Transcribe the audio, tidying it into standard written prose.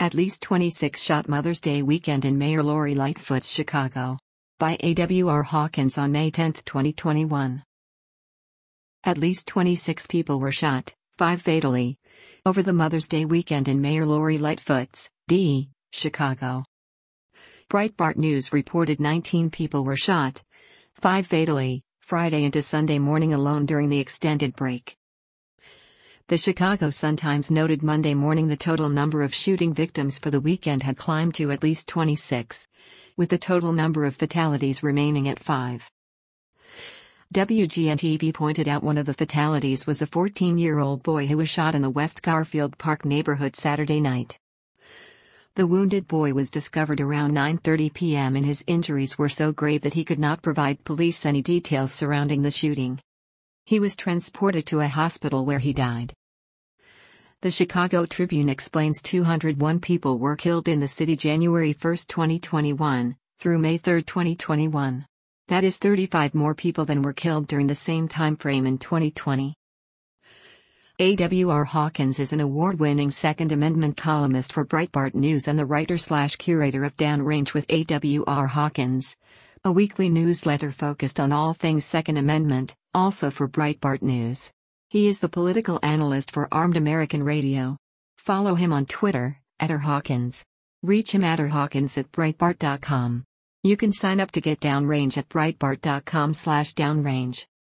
At least 26 shot Mother's Day weekend in Mayor Lori Lightfoot's Chicago. By A.W.R. Hawkins on May 10, 2021. At least 26 people were shot, 5 fatally, over the Mother's Day weekend in Mayor Lori Lightfoot's, D., Chicago. Breitbart News reported 19 people were shot, 5 fatally, Friday into Sunday morning alone during the extended break. The Chicago Sun-Times noted Monday morning the total number of shooting victims for the weekend had climbed to at least 26, with the total number of fatalities remaining at 5. WGN-TV pointed out one of the fatalities was a 14-year-old boy who was shot in the West Garfield Park neighborhood Saturday night. The wounded boy was discovered around 9:30 p.m. and his injuries were so grave that he could not provide police any details surrounding the shooting. He was transported to a hospital where he died. The Chicago Tribune explains 201 people were killed in the city January 1, 2021, through May 3, 2021. That is 35 more people than were killed during the same time frame in 2020. A.W.R. Hawkins is an award-winning Second Amendment columnist for Breitbart News and the writer/curator of Downrange with A.W.R. Hawkins, a weekly newsletter focused on all things Second Amendment, also for Breitbart News. He is the political analyst for Armed American Radio. Follow him on Twitter, @RHawkins. Reach him at rhawkins@breitbart.com. You can sign up to get Downrange at breitbart.com/downrange.